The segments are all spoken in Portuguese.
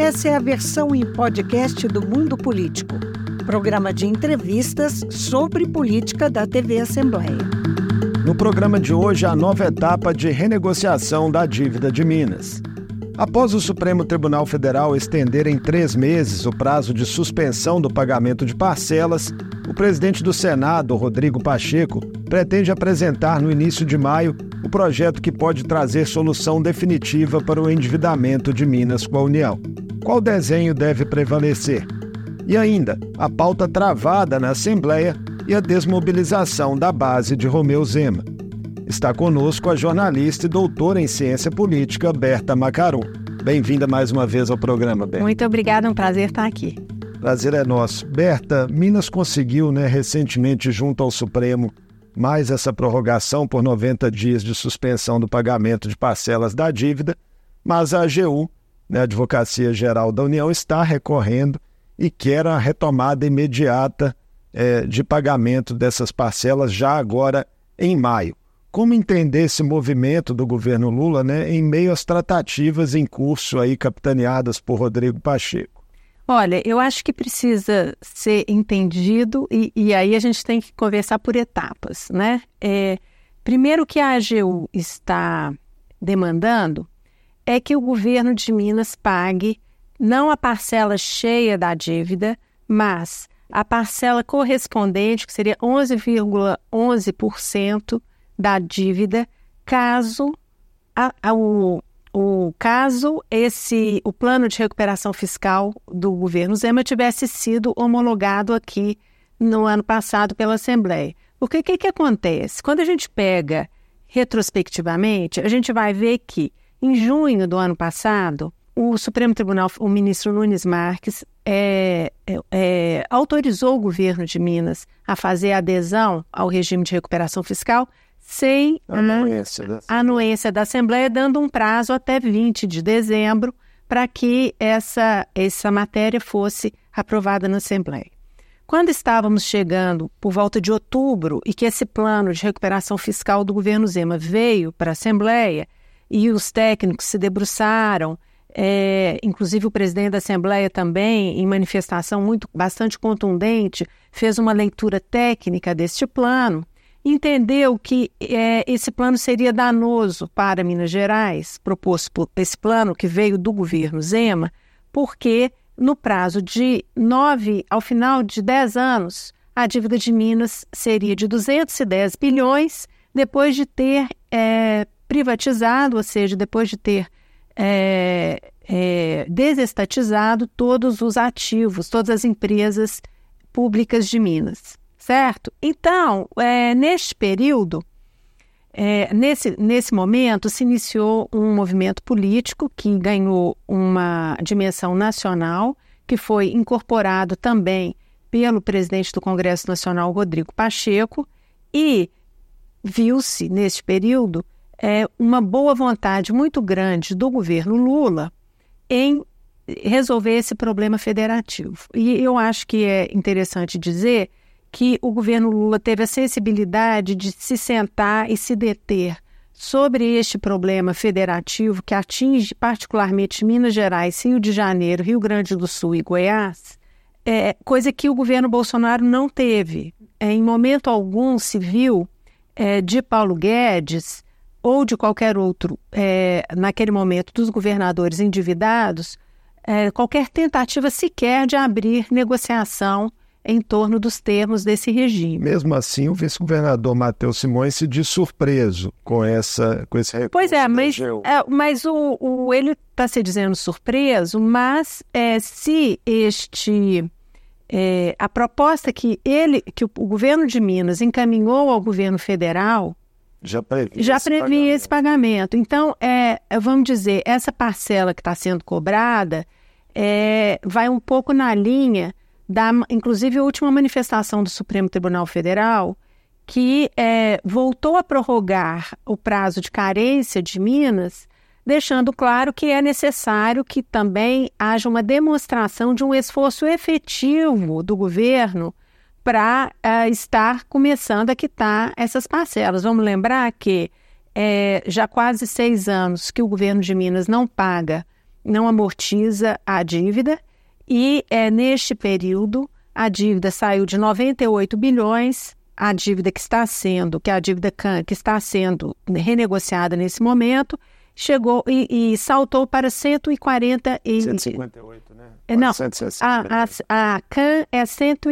Essa é a versão em podcast do Mundo Político, programa de entrevistas sobre política da TV Assembleia. No programa de hoje, a nova etapa de renegociação da dívida de Minas. Após o Supremo Tribunal Federal estender em 3 meses o prazo de suspensão do pagamento de parcelas, o presidente do Senado, Rodrigo Pacheco, pretende apresentar no início de maio o projeto que pode trazer solução definitiva para o endividamento de Minas com a União. Qual desenho deve prevalecer? E ainda, a pauta travada na Assembleia e a desmobilização da base de Romeu Zema. Está conosco a jornalista e doutora em ciência política, Berta Macarum. Bem-vinda mais uma vez ao programa, Berta. Muito obrigada, é um prazer estar aqui. Prazer é nosso. Berta, Minas conseguiu, recentemente, junto ao Supremo, mais essa prorrogação por 90 dias de suspensão do pagamento de parcelas da dívida, mas a AGU, a Advocacia Geral da União, está recorrendo e quer a retomada imediata de pagamento dessas parcelas já agora em maio. Como entender esse movimento do governo Lula, em meio às tratativas em curso aí capitaneadas por Rodrigo Pacheco? Olha, eu acho que precisa ser entendido e aí a gente tem que conversar por etapas, Primeiro, o que a AGU está demandando é que o governo de Minas pague não a parcela cheia da dívida, mas a parcela correspondente, que seria 11,11% da dívida, caso o plano de recuperação fiscal do governo Zema tivesse sido homologado aqui no ano passado pela Assembleia. Porque o que acontece? Quando a gente pega retrospectivamente, a gente vai ver que em junho do ano passado, o Supremo Tribunal, o ministro Nunes Marques, autorizou o governo de Minas a fazer adesão ao regime de recuperação fiscal sem a anuência da Assembleia, dando um prazo até 20 de dezembro para que essa matéria fosse aprovada na Assembleia. Quando estávamos chegando por volta de outubro e que esse plano de recuperação fiscal do governo Zema veio para a Assembleia e os técnicos se debruçaram, inclusive o presidente da Assembleia também, em manifestação bastante contundente, fez uma leitura técnica deste plano, entendeu que esse plano seria danoso para Minas Gerais, proposto por esse plano que veio do governo Zema, porque no prazo de ao final de 10 anos, a dívida de Minas seria de 210 bilhões, depois de ter privatizado, ou seja, depois de ter desestatizado todos os ativos, todas as empresas públicas de Minas, certo? Então, neste período, nesse momento, se iniciou um movimento político que ganhou uma dimensão nacional, que foi incorporado também pelo presidente do Congresso Nacional, Rodrigo Pacheco, e viu-se, neste período, uma boa vontade muito grande do governo Lula em resolver esse problema federativo. E eu acho que é interessante dizer que o governo Lula teve a sensibilidade de se sentar e se deter sobre este problema federativo que atinge particularmente Minas Gerais, Rio de Janeiro, Rio Grande do Sul e Goiás, coisa que o governo Bolsonaro não teve. Em momento algum se viu de Paulo Guedes ou de qualquer outro, naquele momento, dos governadores endividados, qualquer tentativa sequer de abrir negociação em torno dos termos desse regime. Mesmo assim, o vice-governador Matheus Simões se diz surpreso com esse recurso. Pois mas ele está se dizendo surpreso, mas se a proposta que o governo de Minas encaminhou ao governo federal já previa esse pagamento. Então, vamos dizer, essa parcela que está sendo cobrada vai um pouco na linha inclusive, a última manifestação do Supremo Tribunal Federal, que voltou a prorrogar o prazo de carência de Minas, deixando claro que é necessário que também haja uma demonstração de um esforço efetivo do governo para estar começando a quitar essas parcelas. Vamos lembrar que já há quase 6 anos que o governo de Minas não paga não amortiza a dívida e neste período a dívida saiu de 98 bilhões, a dívida que é a dívida CAN, que está sendo renegociada nesse momento, chegou e saltou para 158, né? Não, a CAN é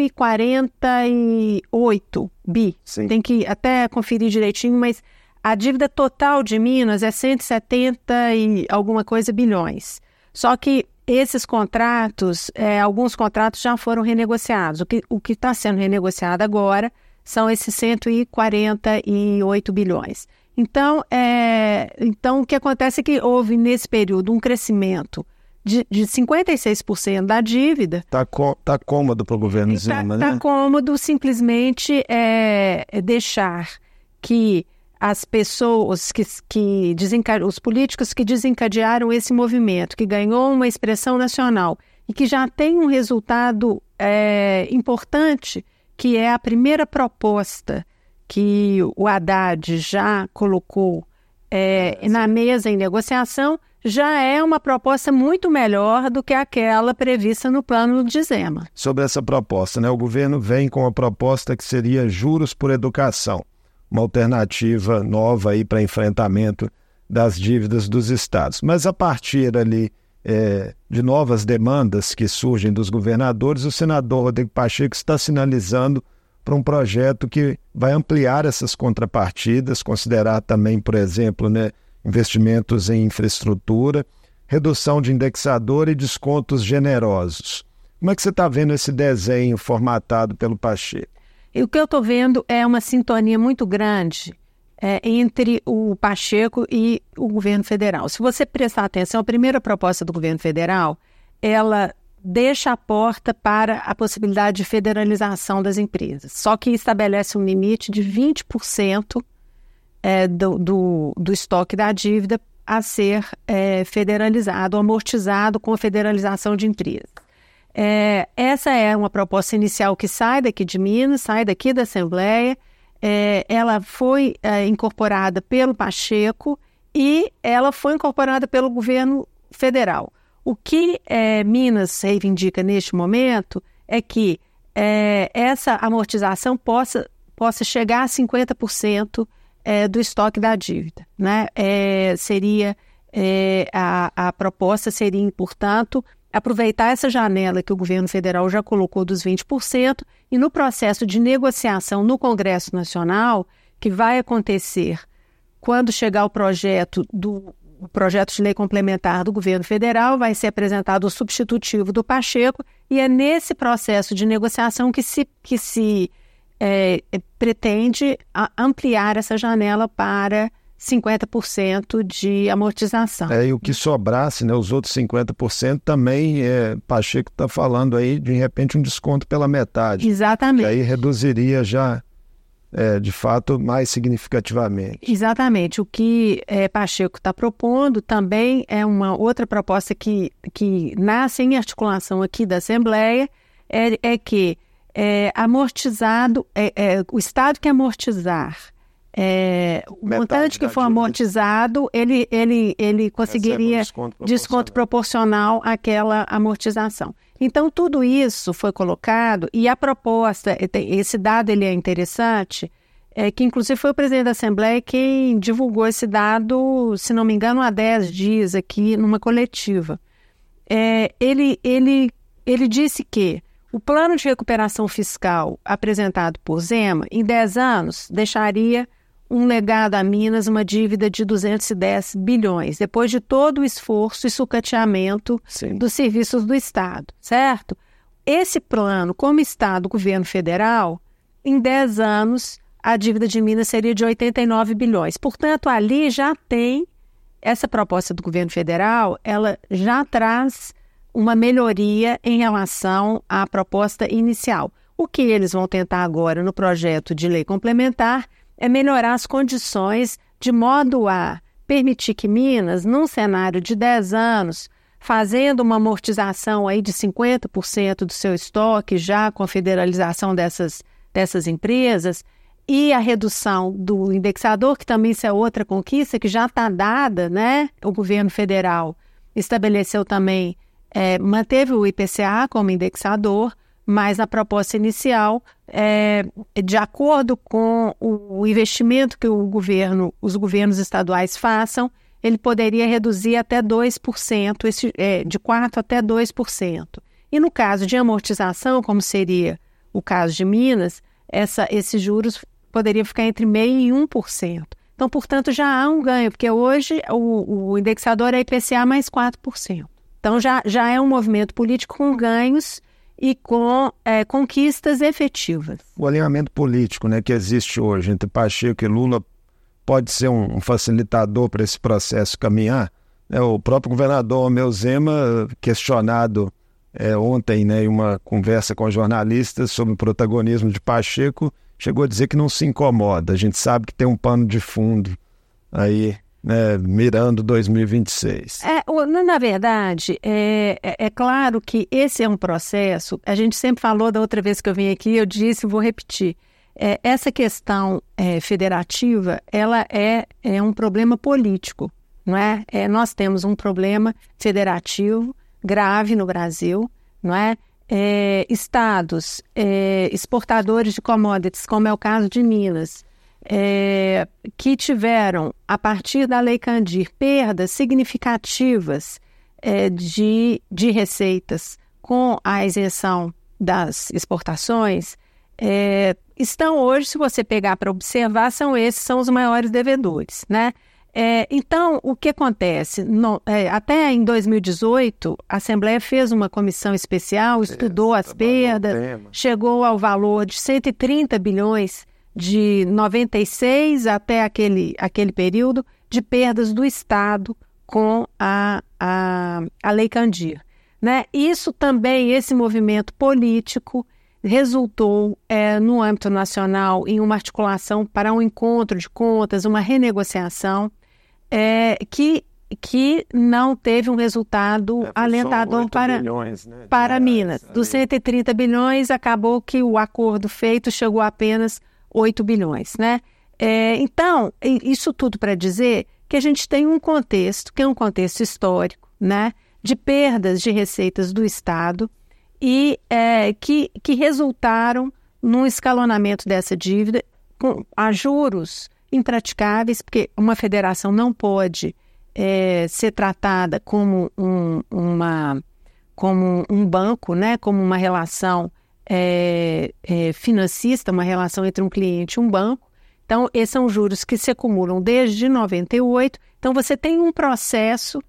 148 bi. Sim. Tem que até conferir direitinho, mas a dívida total de Minas é 170 e alguma coisa bilhões. Só que esses contratos, alguns contratos já foram renegociados. O que está sendo renegociado agora são esses 148 bilhões. Então, o que acontece é que houve nesse período um crescimento de 56% da dívida. Está cômodo para o governo Zema, né? Está cômodo simplesmente deixar que as pessoas os políticos que desencadearam esse movimento, que ganhou uma expressão nacional e que já tem um resultado importante, que é a primeira proposta que o Haddad já colocou na mesa em negociação, já é uma proposta muito melhor do que aquela prevista no plano de Zema. Sobre essa proposta, né? O governo vem com uma proposta que seria juros por educação, uma alternativa nova aí para enfrentamento das dívidas dos estados. Mas a partir ali de novas demandas que surgem dos governadores, o senador Rodrigo Pacheco está sinalizando para um projeto que vai ampliar essas contrapartidas, considerar também, por exemplo, né, investimentos em infraestrutura, redução de indexador e descontos generosos. Como é que você está vendo esse desenho formatado pelo Pacheco? E o que eu estou vendo é uma sintonia muito grande entre o Pacheco e o governo federal. Se você prestar atenção, a primeira proposta do governo federal, ela deixa a porta para a possibilidade de federalização das empresas, só que estabelece um limite de 20% do estoque da dívida a ser federalizado, amortizado com a federalização de empresas. Essa é uma proposta inicial que sai daqui de Minas, sai daqui da Assembleia, ela foi incorporada pelo Pacheco e ela foi incorporada pelo governo federal. O que Minas reivindica neste momento é que essa amortização possa chegar a 50% do estoque da dívida, né? A proposta seria, portanto, aproveitar essa janela que o governo federal já colocou dos 20% e no processo de negociação no Congresso Nacional, que vai acontecer quando chegar o projeto de lei complementar do governo federal, vai ser apresentado o substitutivo do Pacheco e é nesse processo de negociação que se pretende ampliar essa janela para 50% de amortização. E o que sobrasse, né, os outros 50% também, Pacheco está falando aí de repente um desconto pela metade. Exatamente. E aí reduziria já, de fato, mais significativamente. Exatamente. O que Pacheco está propondo também é uma outra proposta que nasce em articulação aqui da Assembleia, que amortizado, o Estado que amortizar, o montante que for amortizado, ele conseguiria desconto proporcional àquela amortização. Então, tudo isso foi colocado e a proposta, esse dado ele é interessante, que inclusive foi o presidente da Assembleia quem divulgou esse dado, se não me engano, há 10 dias aqui numa coletiva. Ele disse que o plano de recuperação fiscal apresentado por Zema, em 10 anos, deixaria um legado a Minas, uma dívida de 210 bilhões, depois de todo o esforço e sucateamento dos serviços do Estado, certo? Esse plano, como está do governo federal, em 10 anos, a dívida de Minas seria de 89 bilhões. Portanto, ali já tem essa proposta do governo federal, ela já traz uma melhoria em relação à proposta inicial. O que eles vão tentar agora no projeto de lei complementar é melhorar as condições de modo a permitir que Minas, num cenário de 10 anos, fazendo uma amortização aí de 50% do seu estoque, já com a federalização dessas empresas, e a redução do indexador, que também isso é outra conquista que já está dada, né? O governo federal estabeleceu também, manteve o IPCA como indexador, mas na proposta inicial, de acordo com o investimento que os governos estaduais façam, ele poderia reduzir até 2%, de 4% até 2%. E no caso de amortização, como seria o caso de Minas, esses juros poderiam ficar entre 0,5% e 1%. Então, portanto, já há um ganho, porque hoje o indexador é IPCA mais 4%. Então, já é um movimento político com ganhos e com conquistas efetivas. O alinhamento político, né, que existe hoje entre Pacheco e Lula pode ser um facilitador para esse processo caminhar. O próprio governador Romeu Zema, questionado ontem, né, em uma conversa com jornalistas sobre o protagonismo de Pacheco, chegou a dizer que não se incomoda. A gente sabe que tem um pano de fundo aí, né, mirando 2026. Na verdade, é claro que esse é um processo, a gente sempre falou da outra vez que eu vim aqui, eu disse, vou repetir, essa questão federativa, ela é um problema político, não é? Nós temos um problema federativo grave no Brasil, não é? Estados exportadores de commodities, como é o caso de Minas, que tiveram, a partir da Lei Candir, perdas significativas de receitas com a isenção das exportações, estão hoje, se você pegar para observar, são os maiores devedores, né? Então, o que acontece? Até em 2018, a Assembleia fez uma comissão especial, estudou as perdas, chegou ao valor de 130 bilhões de 96 até aquele período de perdas do Estado com a Lei Candir, né? Isso também, esse movimento político, resultou no âmbito nacional em uma articulação para um encontro de contas, uma renegociação, que não teve um resultado alentador para Minas. Dos 130 bilhões, acabou que o acordo feito chegou a apenas 8 bilhões. Né? Então, isso tudo para dizer que a gente tem um contexto, que é um contexto histórico, né, de perdas de receitas do Estado e que resultaram num escalonamento dessa dívida a juros impraticáveis, porque uma federação não pode ser tratada como um banco, né? Como uma relação financista, uma relação entre um cliente e um banco. Então, esses são juros que se acumulam desde 98. Então, você tem um processo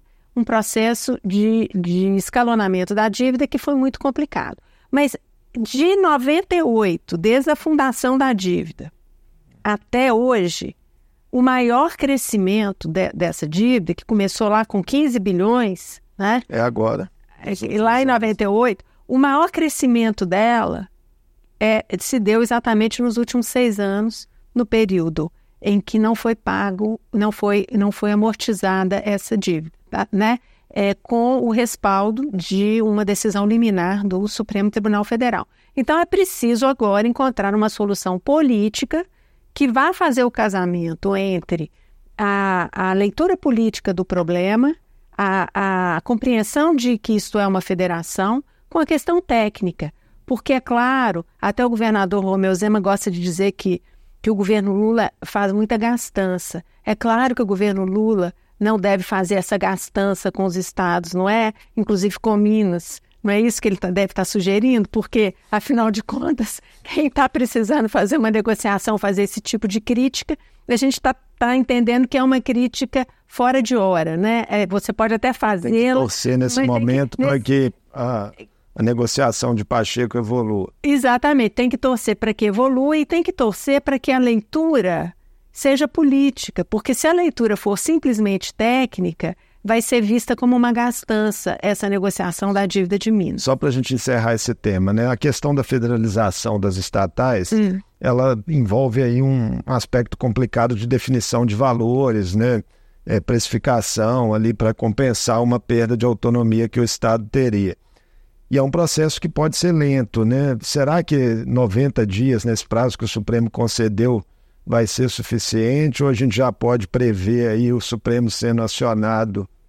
de escalonamento da dívida que foi muito complicado. Mas de 98, desde a fundação da dívida, até hoje, o maior crescimento dessa dívida, que começou lá com 15 bilhões, né? Agora. Lá em 98, o maior crescimento dela se deu exatamente nos últimos 6 anos, no período em que não foi pago, não foi amortizada essa dívida, tá? Né? Com o respaldo de uma decisão liminar do Supremo Tribunal Federal. Então, é preciso agora encontrar uma solução política que vá fazer o casamento entre a leitura política do problema, a compreensão de que isto é uma federação, com a questão técnica. Porque, é claro, até o governador Romeu Zema gosta de dizer que o governo Lula faz muita gastança. É claro que o governo Lula não deve fazer essa gastança com os estados, não é? Inclusive com Minas. Não é isso que ele deve estar sugerindo? Porque, afinal de contas, quem está precisando fazer uma negociação, fazer esse tipo de crítica, a gente está entendendo que é uma crítica fora de hora, né? Você pode até fazê-la... Tem que torcer nesse momento para que a negociação de Pacheco evolua. Exatamente, tem que torcer para que evolua e tem que torcer para que a leitura seja política, porque se a leitura for simplesmente técnica, vai ser vista como uma gastança essa negociação da dívida de Minas. Só para a gente encerrar esse tema, né? A questão da federalização das estatais, ela envolve aí um aspecto complicado de definição de valores, né? Precificação ali para compensar uma perda de autonomia que o Estado teria. E é um processo que pode ser lento, né? Será que 90 dias, nesse prazo que o Supremo concedeu, vai ser suficiente? Ou a gente já pode prever aí o Supremo sendo acionado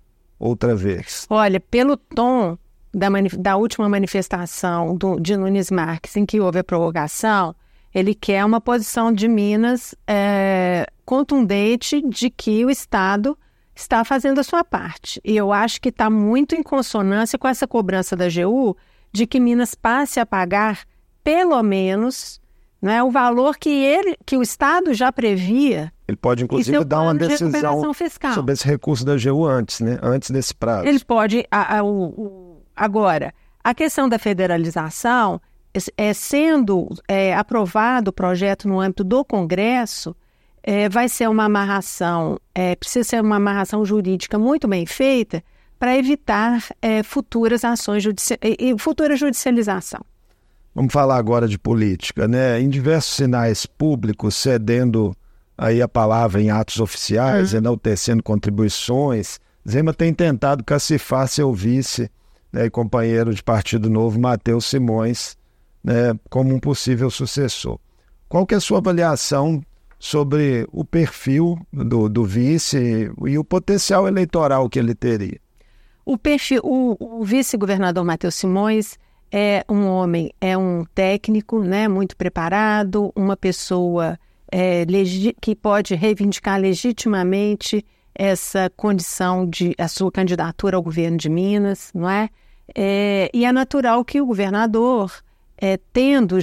outra vez? Olha, pelo tom da última manifestação de Nunes Marques, em que houve a prorrogação, ele quer uma posição de Minas contundente de que o Estado está fazendo a sua parte. E eu acho que está muito em consonância com essa cobrança da AGU de que Minas passe a pagar, pelo menos, né, o valor que o Estado já previa. Ele pode, inclusive, dar uma decisão fiscal sobre esse recurso da AGU antes, né? Antes desse prazo. Ele pode... Agora, a questão da federalização, sendo aprovado o projeto no âmbito do Congresso, vai ser uma amarração, precisa ser uma amarração jurídica muito bem feita para evitar futuras ações e futura judicialização. Vamos falar agora de política, né? Em diversos sinais públicos, cedendo aí a palavra em atos oficiais, enaltecendo contribuições, Zema tem tentado cacifar seu vice, né, e companheiro de Partido Novo, Matheus Simões, né, como um possível sucessor. Qual que é a sua avaliação sobre o perfil do vice e o potencial eleitoral que ele teria? O vice-governador Matheus Simões é um homem, é um técnico, né, muito preparado, uma pessoa que pode reivindicar legitimamente essa condição de a sua candidatura ao governo de Minas, não é? E é natural que o governador, tendo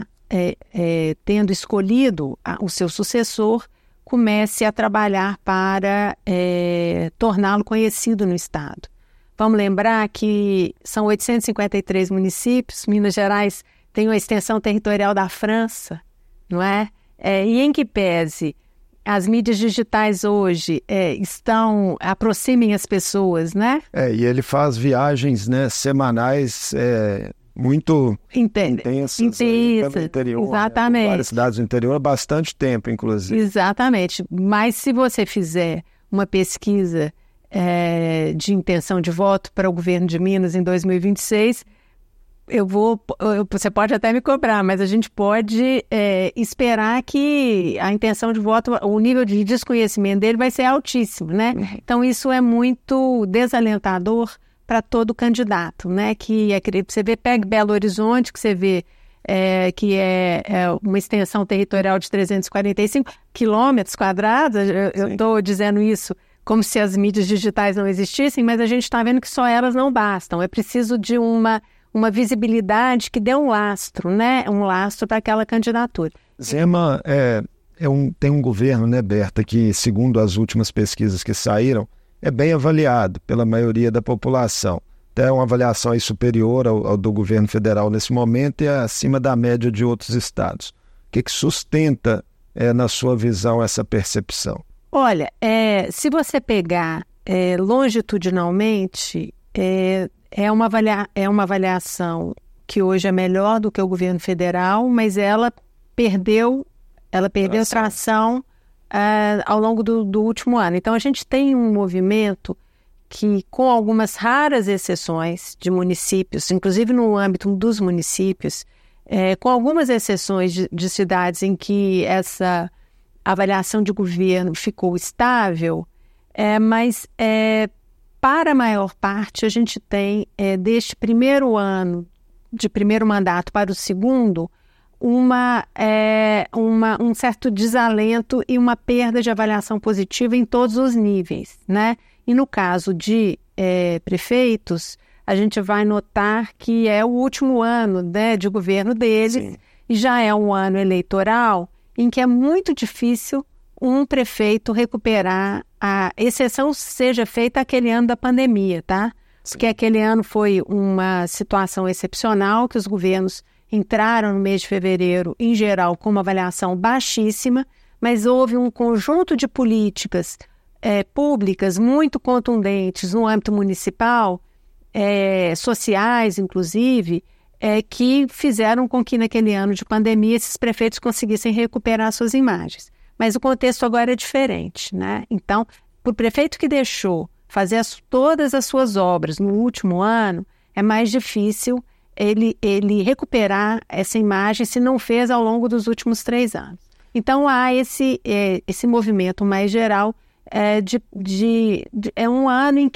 escolhido o seu sucessor, comece a trabalhar para torná-lo conhecido no Estado. Vamos lembrar que são 853 municípios, Minas Gerais tem uma extensão territorial da França, não é? E em que pese as mídias digitais hoje aproximem as pessoas, né? E ele faz viagens, né, semanais muito intensas pelo interior, exatamente. Né, várias cidades do interior há bastante tempo, inclusive. Exatamente, mas se você fizer uma pesquisa de intenção de voto para o governo de Minas em 2026, você pode até me cobrar, mas a gente pode esperar que a intenção de voto, o nível de desconhecimento dele vai ser altíssimo, né? Então isso é muito desalentador para todo candidato, né? Você vê, pega Belo Horizonte, que você vê que é uma extensão territorial de 345 quilômetros quadrados, eu estou dizendo isso como se as mídias digitais não existissem, mas a gente está vendo que só elas não bastam. É preciso de uma visibilidade que dê um lastro, né? Um lastro para aquela candidatura. Zema tem um governo, né, Berta, que, segundo as últimas pesquisas que saíram, é bem avaliado pela maioria da população. Até uma avaliação aí superior ao do governo federal nesse momento e acima da média de outros estados. O que sustenta, na sua visão, essa percepção? Olha, se você pegar longitudinalmente, é uma avaliação que hoje é melhor do que o governo federal, mas ela perdeu tração ao longo do último ano. Então, a gente tem um movimento que, com algumas raras exceções de municípios, inclusive no âmbito dos municípios, com algumas exceções de cidades em que essa avaliação de governo ficou estável, mas para a maior parte a gente tem, deste primeiro ano, de primeiro mandato para o segundo, um certo desalento e uma perda de avaliação positiva em todos os níveis, né? E no caso de prefeitos, a gente vai notar que é o último ano, né, de governo deles. Sim. E já é um ano eleitoral em que é muito difícil um prefeito recuperar, a exceção seja feita aquele ano da pandemia, tá? Porque aquele ano foi uma situação excepcional, que os governos entraram no mês de fevereiro, em geral, com uma avaliação baixíssima, mas houve um conjunto de políticas públicas muito contundentes no âmbito municipal, sociais, inclusive, que fizeram com que naquele ano de pandemia esses prefeitos conseguissem recuperar suas imagens. Mas o contexto agora é diferente, né? Então, para o prefeito que deixou fazer todas as suas obras no último ano, é mais difícil ele recuperar essa imagem se não fez ao longo dos últimos 3 anos. Então, há esse movimento mais geral é um ano em que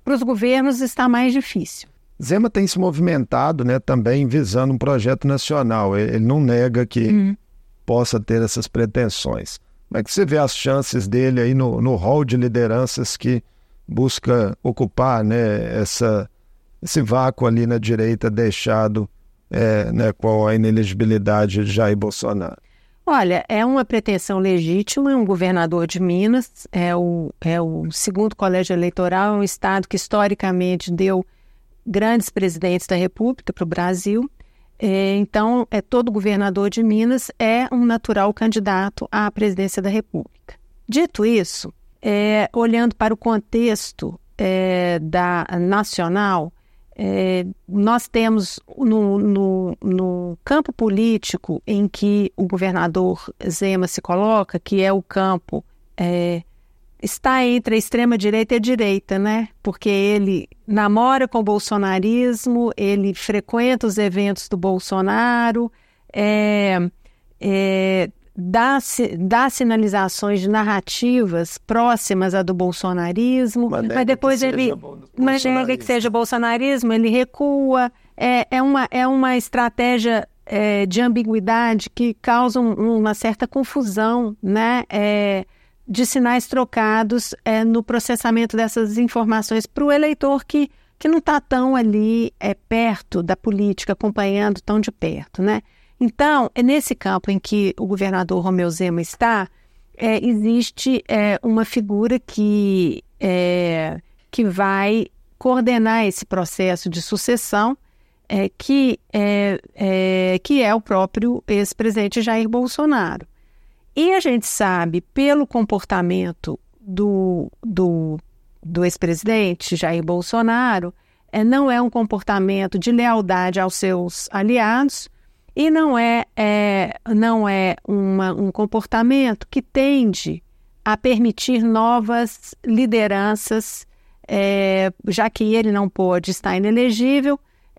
para os governos está mais difícil. Zema tem se movimentado, né, também visando um projeto nacional. Ele não nega que possa ter essas pretensões. Como é que você vê as chances dele aí no hall de lideranças que busca ocupar, né, esse vácuo ali na direita deixado né, com a inelegibilidade de Jair Bolsonaro? Olha, é uma pretensão legítima, um governador de Minas, é o segundo colégio eleitoral, é um estado que historicamente deu grandes presidentes da República para o Brasil, então todo governador de Minas é um natural candidato à presidência da República. Dito isso, olhando para o contexto nacional, nós temos no campo político em que o governador Zema se coloca, que é o campo, está entre a extrema-direita e a direita, né? Porque ele namora com o bolsonarismo, ele frequenta os eventos do Bolsonaro, dá sinalizações de narrativas próximas à do bolsonarismo, mas depois ele nega que seja bolsonarismo, ele recua. É uma estratégia de ambiguidade que causa uma certa confusão, né? De sinais trocados no processamento dessas informações para o eleitor que não está tão ali perto da política, acompanhando tão de perto, né? Então, nesse campo em que o governador Romeu Zema está, existe uma figura que vai coordenar esse processo de sucessão, que é o próprio ex-presidente Jair Bolsonaro. E a gente sabe, pelo comportamento do ex-presidente Jair Bolsonaro, não é um comportamento de lealdade aos seus aliados, e não é um comportamento que tende a permitir novas lideranças, já que ele não pode estar inelegível,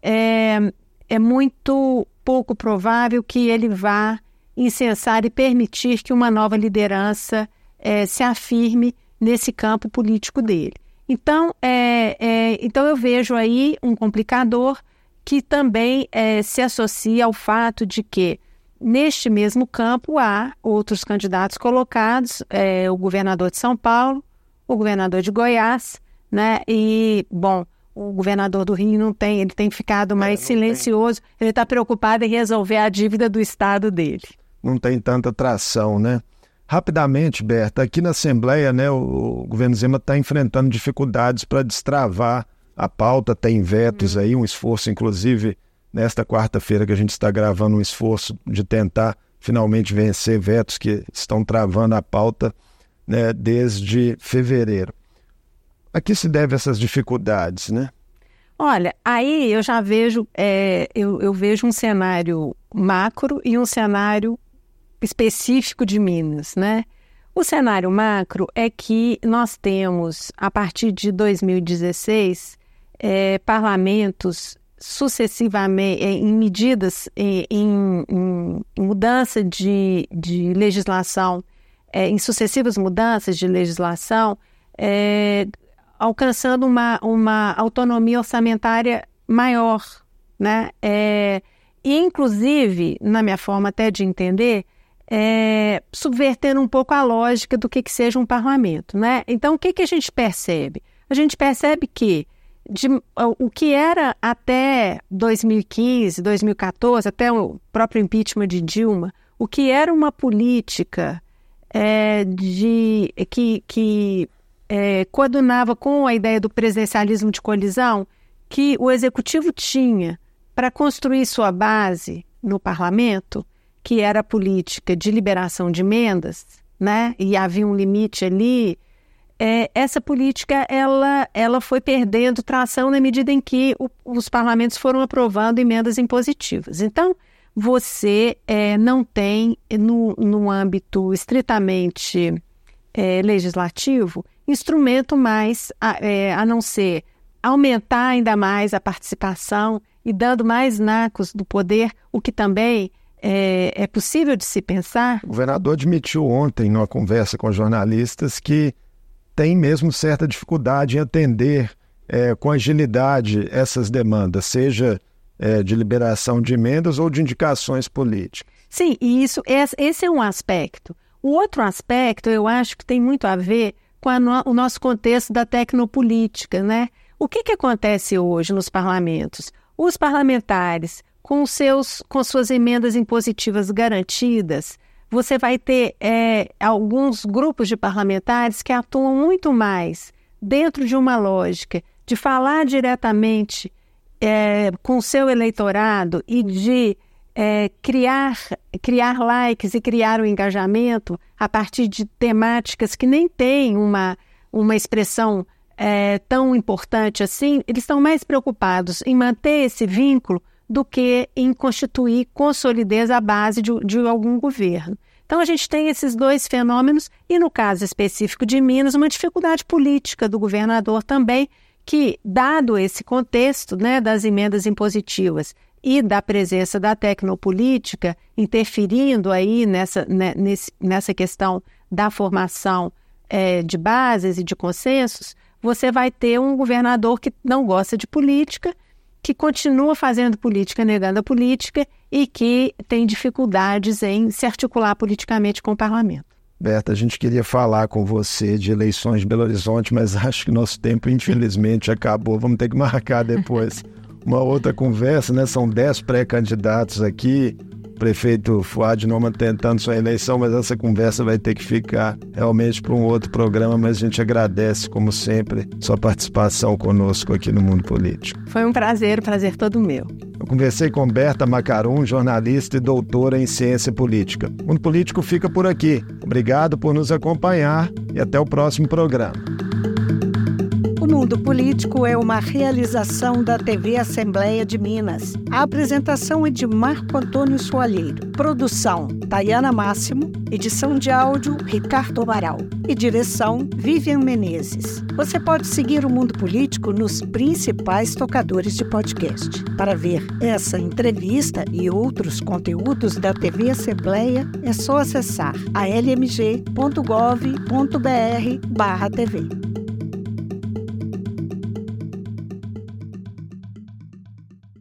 é muito pouco provável que ele vá incensar e permitir que uma nova liderança se afirme nesse campo político dele. Então eu vejo aí um complicador que também se associa ao fato de que, neste mesmo campo, há outros candidatos colocados, o governador de São Paulo, o governador de Goiás, né? E, bom, o governador do Rio ele tem ficado mais silencioso, ele está preocupado em resolver a dívida do estado dele. Não tem tanta tração, né? Rapidamente, Berta, aqui na Assembleia, né, o governo Zema está enfrentando dificuldades para destravar a pauta, tem vetos aí, um esforço, inclusive, nesta quarta-feira que a gente está gravando, um esforço de tentar finalmente vencer vetos que estão travando a pauta, né, desde fevereiro. A que se deve essas dificuldades, né? Olha, aí eu já vejo, eu vejo um cenário macro e um cenário específico de Minas, né? O cenário macro é que nós temos, a partir de 2016, parlamentos sucessivamente, em medidas, em mudança de legislação, em sucessivas mudanças de legislação, alcançando uma autonomia orçamentária maior, né? E, inclusive, na minha forma até de entender, subvertendo um pouco a lógica do que seja um parlamento, né? Então, o que a gente percebe? A gente percebe que o que era até 2015, 2014, até o próprio impeachment de Dilma, o que era uma política que coadunava com a ideia do presidencialismo de colisão, que o executivo tinha para construir sua base no parlamento, que era a política de liberação de emendas, né? E havia um limite ali. Essa política ela foi perdendo tração na medida em que os parlamentos foram aprovando emendas impositivas. Então, você não tem, no âmbito estritamente legislativo, instrumento mais a não ser aumentar ainda mais a participação e dando mais nacos do poder, o que também é possível de se pensar. O governador admitiu ontem, numa conversa com jornalistas, que tem mesmo certa dificuldade em atender com agilidade essas demandas, seja de liberação de emendas ou de indicações políticas. Sim, e esse é um aspecto. O outro aspecto, eu acho que tem muito a ver com o nosso contexto da tecnopolítica, né? O que acontece hoje nos parlamentos? Os parlamentares, com suas emendas impositivas garantidas, você vai ter alguns grupos de parlamentares que atuam muito mais dentro de uma lógica de falar diretamente com o seu eleitorado e de criar likes e criar um engajamento a partir de temáticas que nem têm uma expressão tão importante assim. Eles estão mais preocupados em manter esse vínculo do que em constituir com solidez a base de algum governo. Então a gente tem esses dois fenômenos e, no caso específico de Minas, uma dificuldade política do governador também, que, dado esse contexto, né, das emendas impositivas e da presença da tecnopolítica interferindo aí nessa questão da formação de bases e de consensos, você vai ter um governador que não gosta de política, que continua fazendo política, negando a política e que tem dificuldades em se articular politicamente com o parlamento. Berta, a gente queria falar com você de eleições de Belo Horizonte, mas acho que nosso tempo, infelizmente, acabou. Vamos ter que marcar depois uma outra conversa, né? São 10 pré-candidatos aqui. O prefeito Fuad Noman tentando sua eleição, mas essa conversa vai ter que ficar realmente para um outro programa, mas a gente agradece, como sempre, sua participação conosco aqui no Mundo Político. Foi um prazer todo meu. Eu conversei com Berta Macarum, jornalista e doutora em ciência política. O Mundo Político fica por aqui. Obrigado por nos acompanhar e até o próximo programa. O Mundo Político é uma realização da TV Assembleia de Minas. A apresentação é de Marco Antônio Soalheiro. Produção, Tayana Máximo. Edição de áudio, Ricardo Amaral. E direção, Vivian Menezes. Você pode seguir o Mundo Político nos principais tocadores de podcast. Para ver essa entrevista e outros conteúdos da TV Assembleia, é só acessar almg.gov.br/tv.